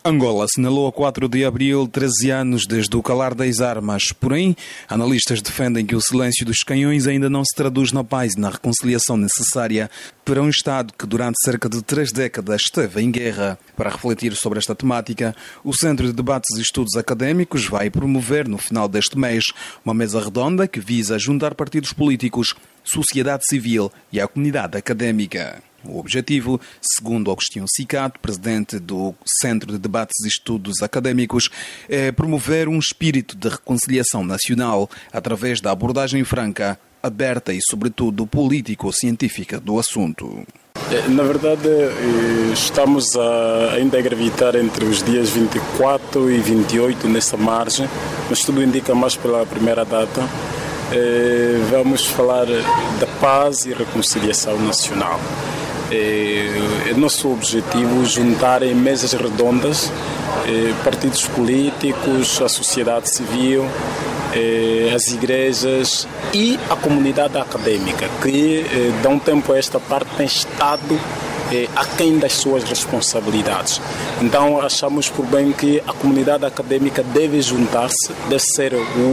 Angola assinalou a 4 de abril 13 anos desde o calar das armas. Porém, analistas defendem que o silêncio dos canhões ainda não se traduz na paz e na reconciliação necessária para um Estado que durante cerca de 3 décadas esteve em guerra. Para refletir sobre esta temática, o Centro de Debates e Estudos Académicos vai promover no final deste mês uma mesa redonda que visa juntar partidos políticos, sociedade civil e a comunidade académica. O objetivo, segundo Agostinho Cicato, presidente do Centro de Debates e Estudos Académicos, é promover um espírito de reconciliação nacional através da abordagem franca, aberta e, sobretudo, político-científica do assunto. Na verdade, estamos ainda a gravitar entre os dias 24 e 28 nessa margem, mas tudo indica mais pela primeira data. Vamos falar da paz e reconciliação nacional. É nosso objetivo juntar em mesas redondas partidos políticos, a sociedade civil, as igrejas e a comunidade académica, que de um tempo a esta parte tem estado aquém das suas responsabilidades. Então achamos por bem que a comunidade académica deve juntar-se, deve ser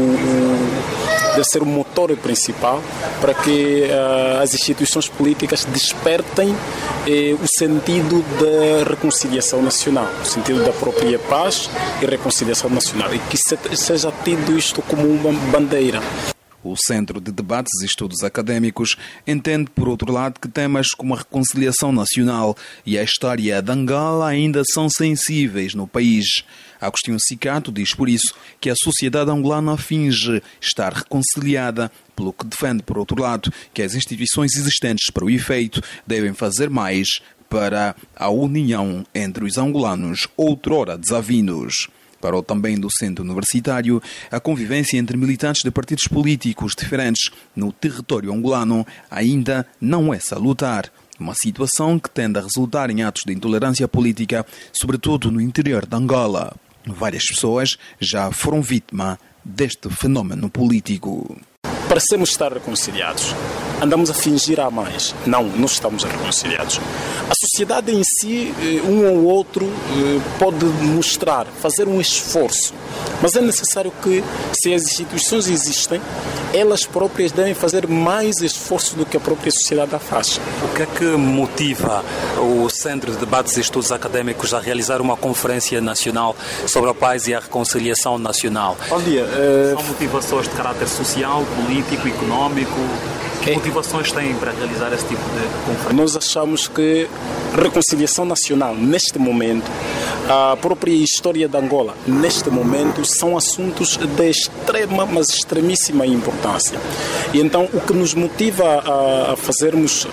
o motor principal para que as instituições políticas despertem o sentido da reconciliação nacional, o sentido da própria paz e reconciliação nacional, e que seja tido isto como uma bandeira. O Centro de Debates e Estudos Académicos entende, por outro lado, que temas como a reconciliação nacional e a história de Angola ainda são sensíveis no país. Agostinho Cicato diz, por isso, que a sociedade angolana finge estar reconciliada, pelo que defende, por outro lado, que as instituições existentes para o efeito devem fazer mais para a união entre os angolanos outrora desavindos. Para o também docente universitário, a convivência entre militantes de partidos políticos diferentes no território angolano ainda não é salutar. Uma situação que tende a resultar em atos de intolerância política, sobretudo no interior de Angola. Várias pessoas já foram vítimas deste fenómeno político. Parecemos estar reconciliados. Andamos a fingir a mais. Não estamos reconciliados. A sociedade em si, um ou outro, pode mostrar, fazer um esforço. Mas é necessário que, se as instituições existem, elas próprias devem fazer mais esforço do que a própria sociedade a faz. O que é que motiva o Centro de Debates e Estudos Académicos a realizar uma conferência nacional sobre a paz e a reconciliação nacional? Bom dia. São motivações de caráter social, político, económico? Que motivações têm para realizar esse tipo de conferência? Nós achamos que reconciliação nacional, neste momento, a própria história de Angola, neste momento, são assuntos de extrema, mas extremíssima importância. E então, o que nos motiva a fazermos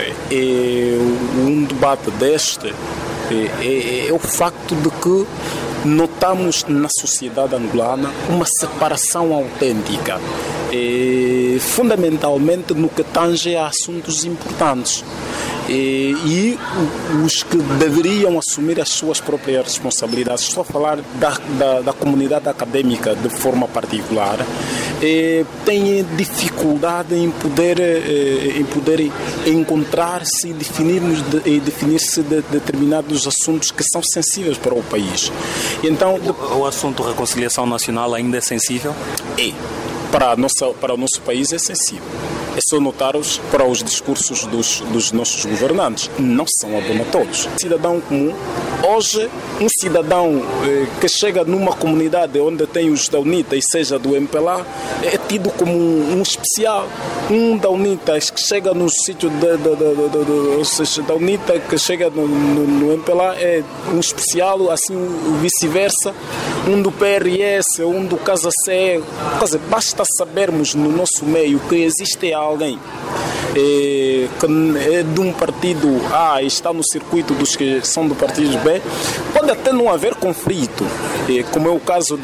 um debate deste é o facto de que notamos na sociedade angolana uma separação autêntica, fundamentalmente no que tange a assuntos importantes. E os que deveriam assumir as suas próprias responsabilidades, estou a falar da comunidade académica de forma particular, têm dificuldade em poder encontrar-se e definir-se de determinados assuntos que são sensíveis para o país. Então, o assunto reconciliação nacional ainda é sensível? Para o nosso país é sensível. É só notar para os discursos dos nossos governantes. Não são abonatórios. Cidadão comum, hoje, um cidadão que chega numa comunidade onde tem os da UNITA e seja do MPLA, é tido como um especial. Um da UNITA que chega no sítio da UNITA, que chega no MPLA, é um especial, assim vice-versa. Um do PRS, um do Casa CE. Basta sabermos no nosso meio que existe alguém que é de um partido A e está no circuito dos que são do partido B, pode até não haver conflito, como é o caso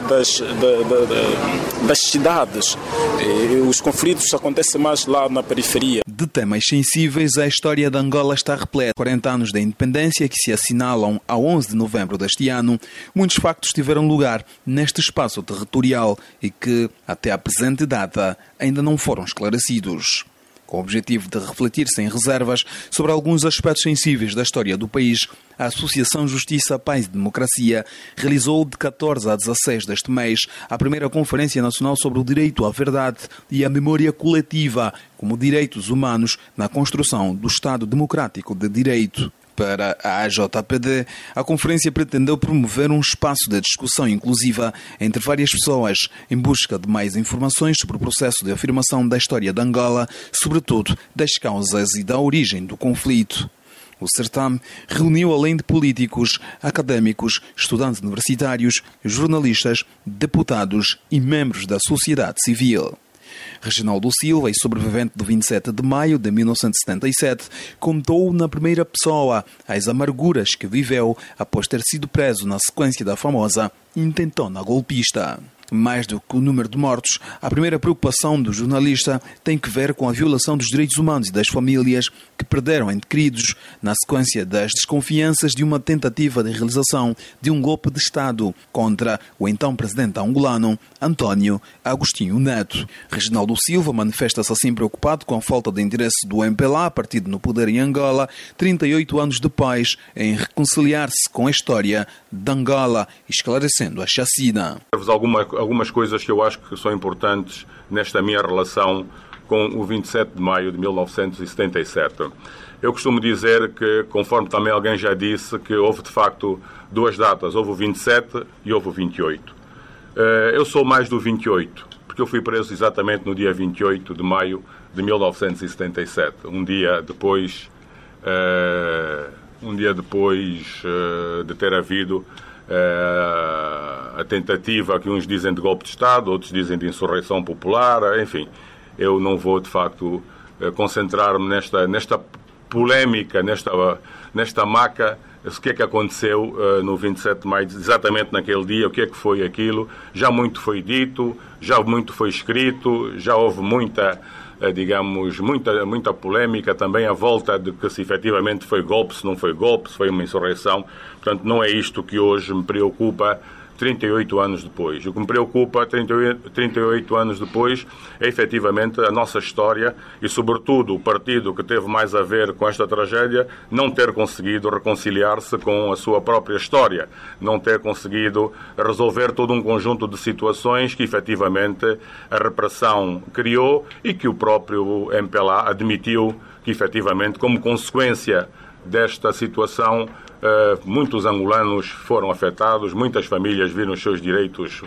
das cidades. Os conflitos acontecem mais lá na periferia. De temas sensíveis, a história de Angola está repleta. 40 anos da independência que se assinalam a 11 de novembro deste ano, muitos factos tiveram lugar neste espaço territorial e que, até à presente data, ainda não foram esclarecidos. Com o objetivo de refletir sem reservas sobre alguns aspectos sensíveis da história do país, a Associação Justiça, Paz e Democracia realizou de 14 a 16 deste mês a primeira Conferência Nacional sobre o Direito à Verdade e à Memória Coletiva como Direitos Humanos na Construção do Estado Democrático de Direito. Para a AJPD, a conferência pretendeu promover um espaço de discussão inclusiva entre várias pessoas em busca de mais informações sobre o processo de afirmação da história de Angola, sobretudo das causas e da origem do conflito. O certame reuniu, além de políticos, académicos, estudantes universitários, jornalistas, deputados e membros da sociedade civil. Reginaldo Silva, sobrevivente do 27 de maio de 1977, contou na primeira pessoa as amarguras que viveu após ter sido preso na sequência da famosa intentona golpista. Mais do que o número de mortos, a primeira preocupação do jornalista tem que ver com a violação dos direitos humanos e das famílias que perderam entes queridos na sequência das desconfianças de uma tentativa de realização de um golpe de Estado contra o então presidente angolano António Agostinho Neto. Reginaldo Silva manifesta-se assim preocupado com a falta de interesse do MPLA, partido no poder em Angola, 38 anos depois, em reconciliar-se com a história de Angola, esclarecendo a chacina. Algumas coisas que eu acho que são importantes nesta minha relação com o 27 de maio de 1977. Eu costumo dizer que, conforme também alguém já disse, que houve de facto duas datas, houve o 27 e houve o 28. Eu sou mais do 28, porque eu fui preso exatamente no dia 28 de maio de 1977, um dia depois de ter havido a tentativa que uns dizem de golpe de Estado, outros dizem de insurreição popular, enfim. Eu não vou, de facto, concentrar-me nesta polémica, nesta maca, o que é que aconteceu no 27 de maio, exatamente naquele dia, o que é que foi aquilo. Já muito foi dito, já muito foi escrito, já houve muita polémica também à volta de que se efetivamente foi golpe, se não foi golpe, se foi uma insurreição. Portanto, não é isto que hoje me preocupa 38 anos depois. O que me preocupa 38 anos depois é efetivamente a nossa história e, sobretudo, o partido que teve mais a ver com esta tragédia não ter conseguido reconciliar-se com a sua própria história, não ter conseguido resolver todo um conjunto de situações que efetivamente a repressão criou e que o próprio MPLA admitiu que efetivamente, como consequência desta situação, muitos angolanos foram afetados, muitas famílias viram os seus direitos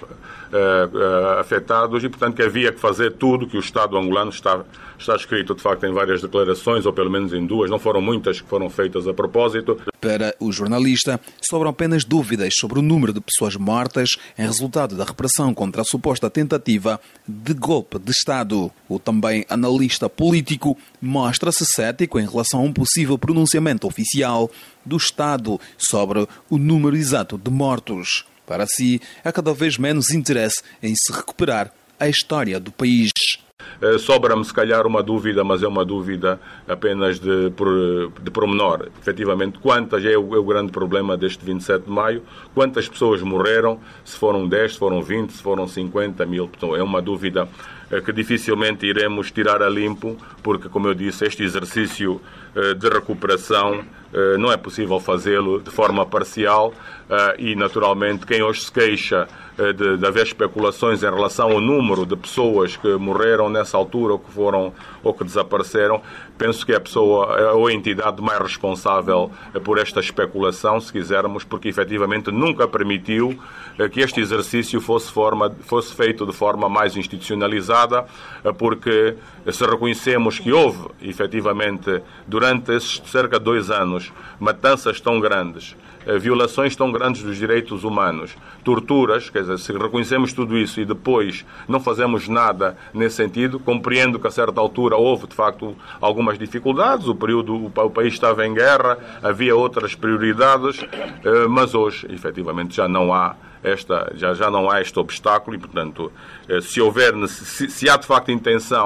afetados e, portanto, que havia que fazer tudo que o Estado angolano está escrito, de facto, em várias declarações, ou pelo menos em duas, não foram muitas que foram feitas a propósito. Para o jornalista, sobram apenas dúvidas sobre o número de pessoas mortas em resultado da repressão contra a suposta tentativa de golpe de Estado. O também analista político mostra-se cético em relação a um possível pronunciamento oficial do Estado sobre o número exato de mortos. Para si, há cada vez menos interesse em se recuperar a história do país. Sobra-me, se calhar, uma dúvida, mas é uma dúvida apenas de pormenor. Efetivamente, quantas é o grande problema deste 27 de maio? Quantas pessoas morreram? Se foram 10, se foram 20, se foram 50 mil? Então, é uma dúvida que dificilmente iremos tirar a limpo, porque, como eu disse, este exercício de recuperação não é possível fazê-lo de forma parcial e, naturalmente, quem hoje se queixa de haver especulações em relação ao número de pessoas que morreram nessa altura ou que desapareceram, penso que é a pessoa ou a entidade mais responsável por esta especulação, se quisermos, porque efetivamente nunca permitiu que este exercício fosse feito de forma mais institucionalizada, porque se reconhecemos que houve, efetivamente, durante esses cerca de 2 anos, matanças tão grandes, violações tão grandes dos direitos humanos, torturas, quer dizer, se reconhecemos tudo isso e depois não fazemos nada nesse sentido, compreendo que a certa altura houve, de facto, algumas dificuldades, o país estava em guerra, havia outras prioridades, mas hoje, efetivamente, já não há este obstáculo e, portanto, se há de facto intenção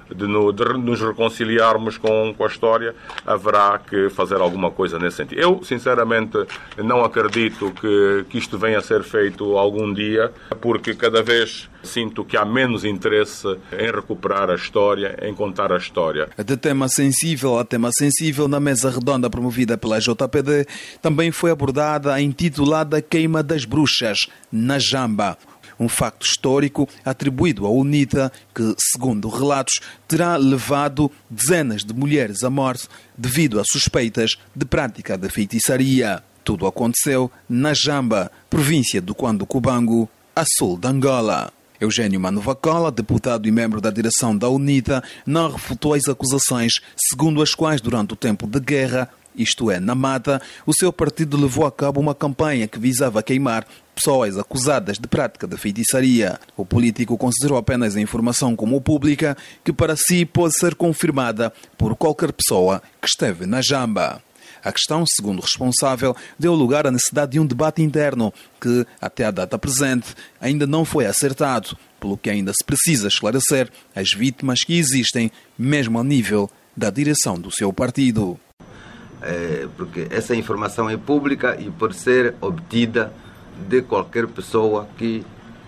de nos reconciliarmos com a história, haverá que fazer alguma coisa nesse sentido. Eu, sinceramente, não acredito que isto venha a ser feito algum dia, porque cada vez sinto que há menos interesse em recuperar a história, em contar a história. De tema sensível a tema sensível, na mesa redonda promovida pela JPD, também foi abordada a intitulada Queima das Bruxas, na Jamba. Um facto histórico atribuído à UNITA que, segundo relatos, terá levado dezenas de mulheres à morte devido a suspeitas de prática de feitiçaria. Tudo aconteceu na Jamba, província do Cubango, a sul de Angola. Eugênio Manovacola, deputado e membro da direção da UNITA, não refutou as acusações segundo as quais, durante o tempo de guerra, isto é, na mata, o seu partido levou a cabo uma campanha que visava queimar pessoas acusadas de prática de feitiçaria. O político considerou apenas a informação como pública, que para si pode ser confirmada por qualquer pessoa que esteve na Jamba. A questão, segundo o responsável, deu lugar à necessidade de um debate interno que, até a data presente, ainda não foi acertado, pelo que ainda se precisa esclarecer as vítimas que existem, mesmo a nível da direção do seu partido. Porque essa informação é pública e pode ser obtida de qualquer pessoa que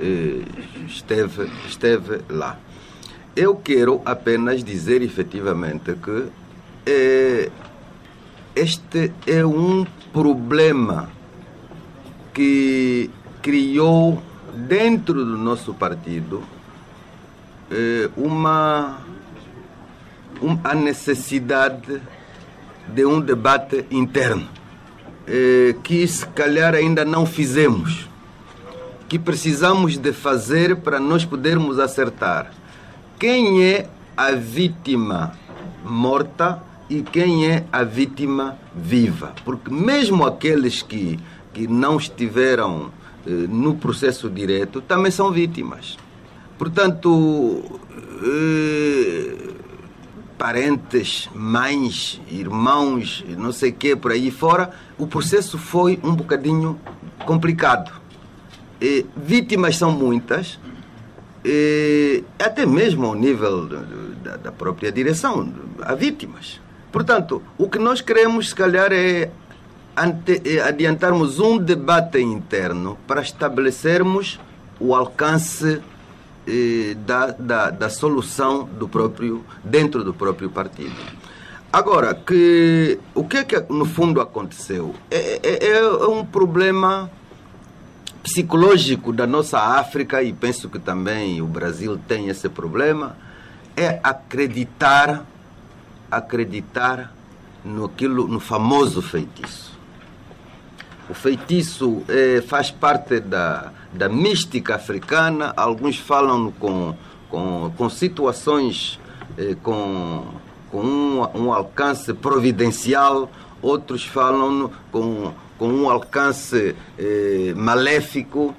esteve lá. Eu quero apenas dizer efetivamente que este é um problema que criou dentro do nosso partido a necessidade de um debate interno, que se calhar ainda não fizemos, que precisamos de fazer para nós podermos acertar quem é a vítima morta e quem é a vítima viva. Porque mesmo aqueles que não estiveram no processo direto também são vítimas. Portanto, parentes, mães, irmãos, não sei o que, por aí fora, o processo foi um bocadinho complicado. Vítimas são muitas, até mesmo ao nível da própria direção, há vítimas. Portanto, o que nós queremos, se calhar, é adiantarmos um debate interno para estabelecermos o alcance da solução dentro do próprio partido. Agora, o que é que no fundo aconteceu? É um problema psicológico da nossa África, e penso que também o Brasil tem esse problema, é acreditar no famoso feitiço. O feitiço faz parte da mística africana. Alguns falam com situações com um alcance providencial, outros falam com um alcance maléfico.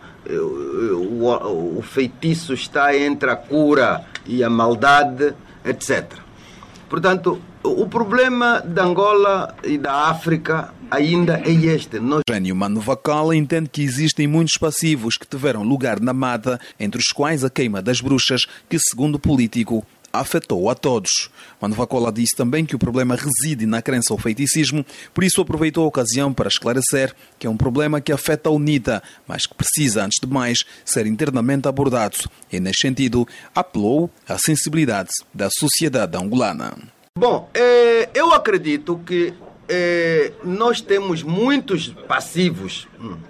O feitiço está entre a cura e a maldade, etc. Portanto, o problema da Angola e da África ainda é este. Eugênio Manovacola entende que existem muitos passivos que tiveram lugar na mata, entre os quais a queima das bruxas, que, segundo o político, afetou a todos. Manovacola disse também que o problema reside na crença ao feiticismo, por isso aproveitou a ocasião para esclarecer que é um problema que afeta a UNITA, mas que precisa, antes de mais, ser internamente abordado. E, nesse sentido, apelou à sensibilidade da sociedade angolana. Bom, eu acredito que nós temos muitos passivos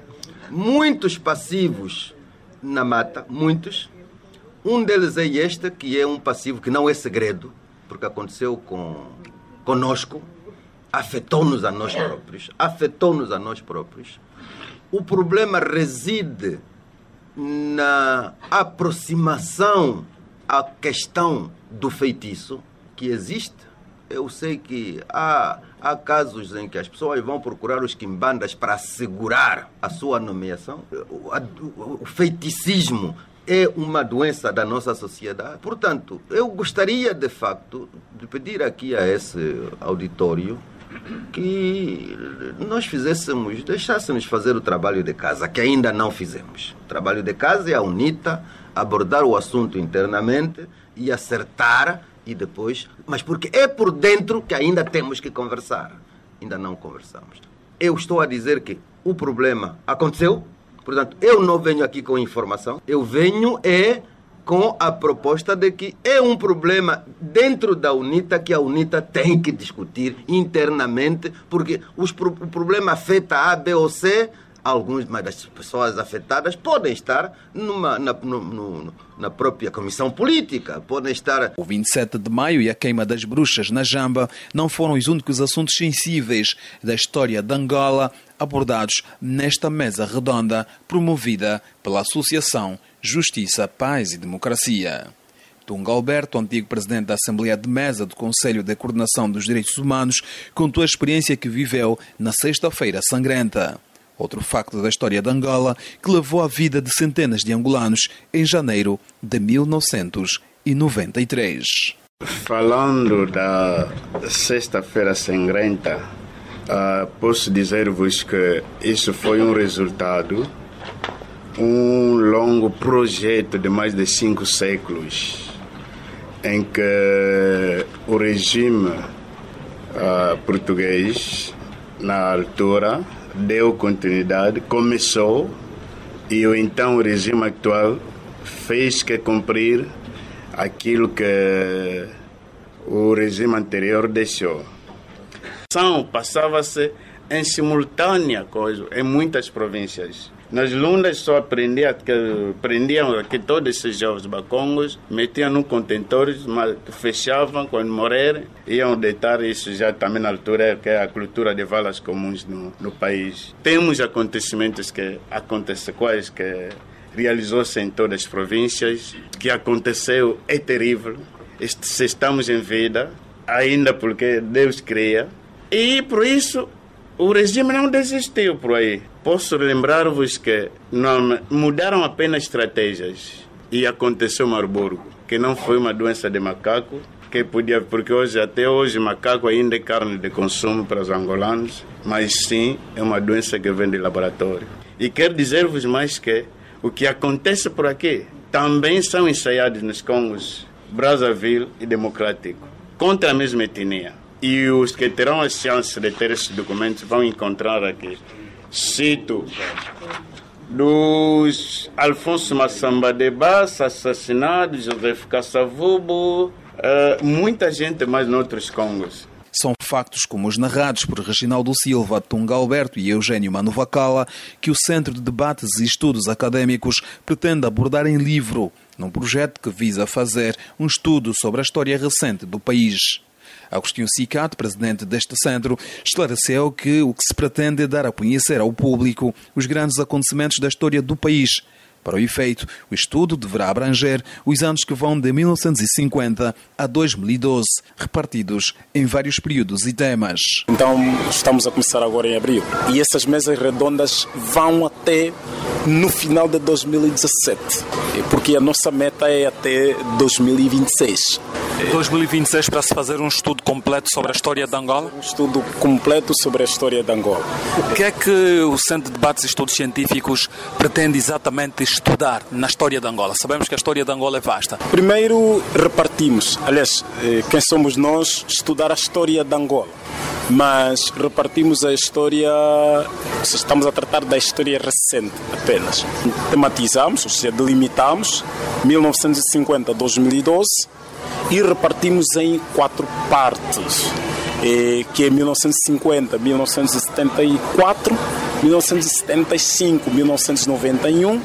na mata, muitos. Um deles é este, que é um passivo que não é segredo, porque aconteceu conosco, afetou-nos a nós próprios. O problema reside na aproximação à questão do feitiço que existe. Eu sei que há casos em que as pessoas vão procurar os quimbandas para assegurar a sua nomeação. O feiticismo é uma doença da nossa sociedade. Portanto, eu gostaria, de facto, de pedir aqui a esse auditório que nós deixássemos fazer o trabalho de casa, que ainda não fizemos. O trabalho de casa é a UNITA abordar o assunto internamente e acertar e depois... Mas porque é por dentro que ainda temos que conversar. Ainda não conversamos. Eu estou a dizer que o problema aconteceu, portanto, eu não venho aqui com informação, eu venho com a proposta de que é um problema dentro da UNITA que a UNITA tem que discutir internamente, porque o problema afeta A, B ou C, mas das pessoas afetadas podem estar na própria comissão política, podem estar... O 27 de maio e a queima das bruxas na Jamba não foram os únicos assuntos sensíveis da história de Angola abordados nesta mesa redonda promovida pela Associação Justiça, Paz e Democracia. Tunga Alberto, antigo presidente da Assembleia de Mesa do Conselho de Coordenação dos Direitos Humanos, contou a experiência que viveu na Sexta-feira Sangrenta. Outro facto da história de Angola que levou à vida de centenas de angolanos em janeiro de 1993. Falando da Sexta-feira Sangrenta, posso dizer-vos que isso foi um resultado, um longo projeto de mais de 5 séculos, em que o regime português, na altura, deu continuidade, começou, e o então regime atual fez que cumprir aquilo que o regime anterior deixou. Passava-se em simultânea coisa em muitas províncias. Nas lundas só prendiam aqui todos esses jovens bacongos, metiam num contentor, fechavam, quando morrerem, iam deitar. Isso já também na altura, que é a cultura de valas comuns no país. Temos acontecimentos que realizou-se em todas as províncias, que aconteceu é terrível. Se estamos em vida, ainda porque Deus cria, e por isso o regime não desistiu por aí. Posso lembrar-vos que não mudaram apenas estratégias e aconteceu Marburgo, que não foi uma doença de macaco, porque até hoje macaco ainda é carne de consumo para os angolanos, mas sim é uma doença que vem de laboratório. E quero dizer-vos mais que o que acontece por aqui também são ensaiados nos Congos, Brazzaville e Democrático, contra a mesma etnia. E os que terão a chance de ter esses documentos vão encontrar aqui. Cito, dos Alfonso Massamba de Bassa, assassinado, José Kassavubu, muita gente mais noutros Congos. São factos como os narrados por Reginaldo Silva, Tunga Alberto e Eugênio Manuvacala que o Centro de Debates e Estudos Académicos pretende abordar em livro, num projeto que visa fazer um estudo sobre a história recente do país. Agostinho Cicato, presidente deste centro, esclareceu que o que se pretende é dar a conhecer ao público os grandes acontecimentos da história do país. Para o efeito, o estudo deverá abranger os anos que vão de 1950 a 2012, repartidos em vários períodos e temas. Então, estamos a começar agora em abril. E essas mesas redondas vão até no final de 2017, porque a nossa meta é até 2026. 2026 para se fazer um estudo completo sobre a história de Angola? Um estudo completo sobre a história de Angola. O que é que o Centro de Debates e Estudos Científicos pretende exatamente estudar na história de Angola? Sabemos que a história de Angola é vasta. Primeiro, repartimos. Aliás, quem somos nós? Estudar a história de Angola. Mas repartimos a história, estamos a tratar da história recente apenas. Tematizamos, ou seja, delimitamos 1950 a 2012 e repartimos em 4 partes, que é 1950, 1974, 1975, 1991,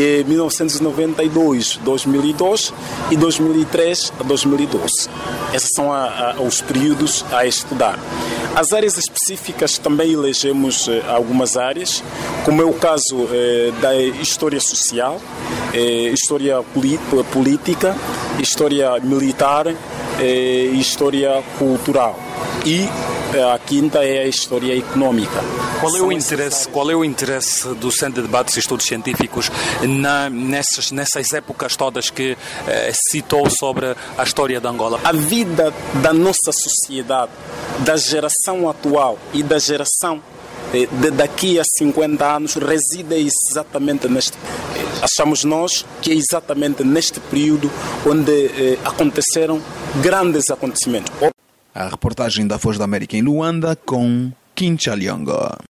1992, 2002 e 2003 a 2012. Esses são os períodos a estudar. As áreas específicas também elegemos algumas áreas, como é o caso da história social, história política, história militar e história cultural. E a quinta é a história econômica. Qual é o interesse do Centro de Debates e Estudos Científicos nessas épocas todas que citou sobre a história de Angola? A vida da nossa sociedade, da geração atual e da geração de daqui a 50 anos reside exatamente neste. Achamos nós que é exatamente neste período onde aconteceram grandes acontecimentos. A reportagem da Voz da América em Luanda com Kim Chaliongo.